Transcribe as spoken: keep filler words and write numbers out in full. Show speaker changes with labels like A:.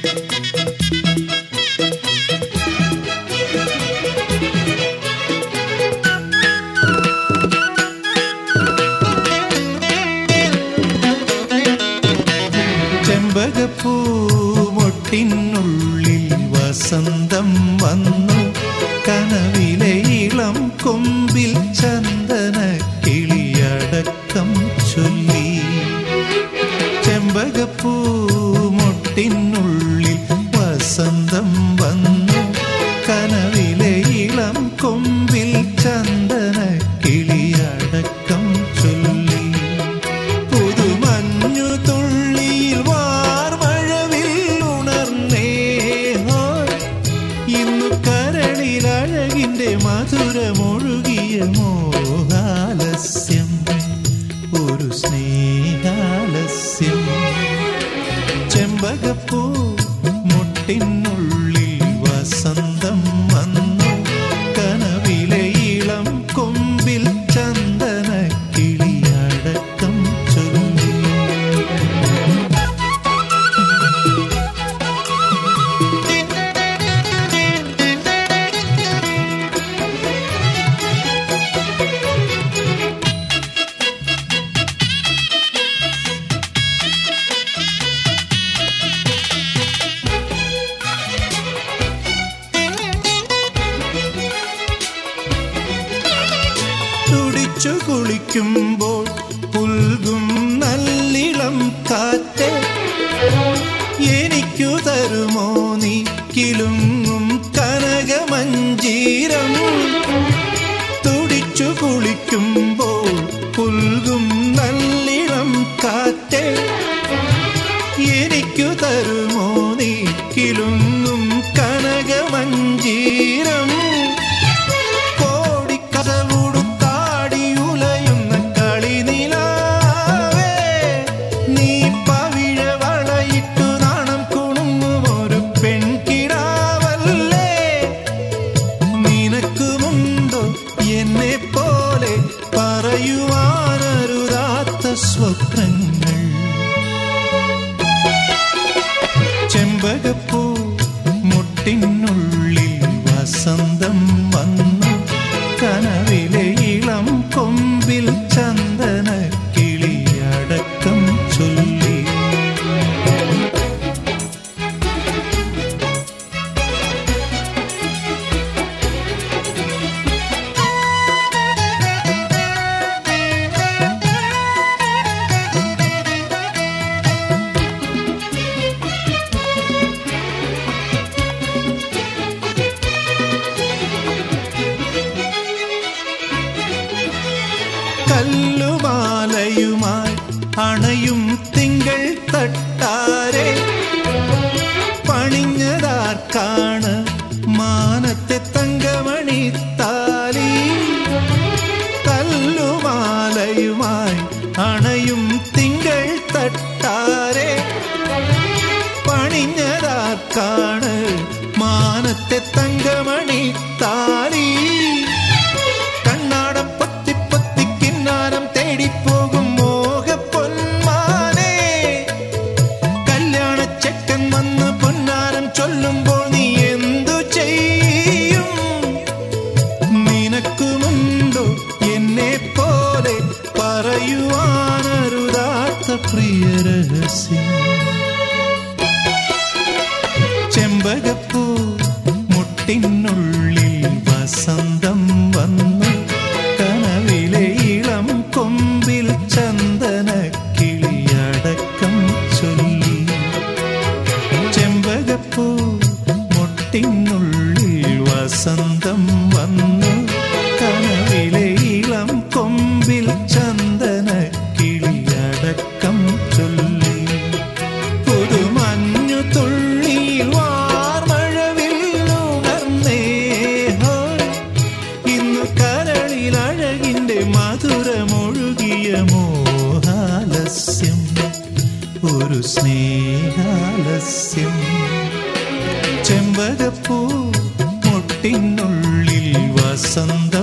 A: ചെമ്പകപ്പൂമൊട്ടിനുള്ളിൽ വസന്തം വന്നു, കനവിലെ ഇളം കൊമ്പിൽ ചന്ദന കിളിയടക്കം ചൊല്ലി. ചെമ്പകപ്പൂമൊട്ടിനുള്ളിൽ വസന്തം വന്നു, കനവിലെ ഇളം കൊമ്പിൽ ചന്ദന കിളിയടക്കം ചൊല്ലി. പുതുമഞ്ഞു തുള്ളിയിൽ വാർമഴവിൽ ഉണർന്നേ, ഇന്നു കരളിൽ അഴകിന്റെ മധുരമൊഴുകിയ മോഹാലസ്യം, ഒരു സ്നേഹാലസ്യം. ചെമ്പകപ്പൂ മുട്ടിനുള്ളിൽ വസന്തം വന്നു, കനവിലെ ഇളം കൊമ്പിൽ ചന്ദന കിളിയടക്കം ചൊല്ലി. തുടിച്ചു കുളിക്കുമ്പോൾ പുൽകും നല്ലിളം കാറ്റ്, എനിക്കു തരുമോ നീ കിലുങ്ങും കനകമഞ്ജീരം. തുടിച്ചു കുളിക്കുമ്പോൾ പുൽകും നല്ലിളം കാറ്റ്, എനിക്കു തരുമോ നീ കിലുങ്ങും കനകമഞ്ജീരം. പറയുവാനരുതാത്ത സ്വപ്നങ്ങൾ. ചെമ്പകപ്പൂ മുട്ടിനുള്ളിൽ വസന്തം വന്നു, കനവിലെ ഇളം കൊമ്പിൽ ചന്ദന കിളിയടക്കം ചൊല്ലി. കല്ലുമാലയുമായി അണയും തിങ്കൾ തട്ടാരെ, പണിഞ്ഞതാർക്കാണ് മാനത്തെ തങ്കമണി താലി. കല്ലുമാലയുമായി അണയും തിങ്കൾ തട്ടാരെ, പണിഞ്ഞതാർക്കാണ് മാനത്തെ തങ്കമണി താലി. തേടിപ്പോകും മോഹപ്പൊന്മാനെ, കല്യാണച്ചക്കൻ വന്ന് പൊന്നാരം ചൊല്ലുമ്പോൾ നീ എന്തു ചെയ്യും? നിനക്കുമുണ്ടോ എന്നെ പോലെ പറയുവാനരുതാത്ത പ്രിയ രഹസ്യം? ചെമ്പകപ്പൂ മുട്ടിനുള്ളിൽ വസന്തം വന്നു, കനവിലെ ഇളം കൊമ്പിൽ ചന്ദന കിളിയടക്കം ചൊല്ലി. ചെമ്പകപ്പൂ മുട്ടിനുള്ളിൽ വസന്തം വന്നു, കനവിലെ ഇളം കൊമ്പിൽ ചന്ദന കിളിയടക്കം ചൊല്ലി. പുതുമഞ്ഞു തുള്ളിയിൽ വാർമഴവിൽ ഉണർന്നേ, ഇന്നു കരളിൽ അഴകിന്റെ മധുരമൊഴുകിയ മോഹാലസ്യം, ഒരു സ്നേഹാലസ്യം. ചെമ്പകപ്പൂ മുട്ടിനുള്ളിൽ വസന്തം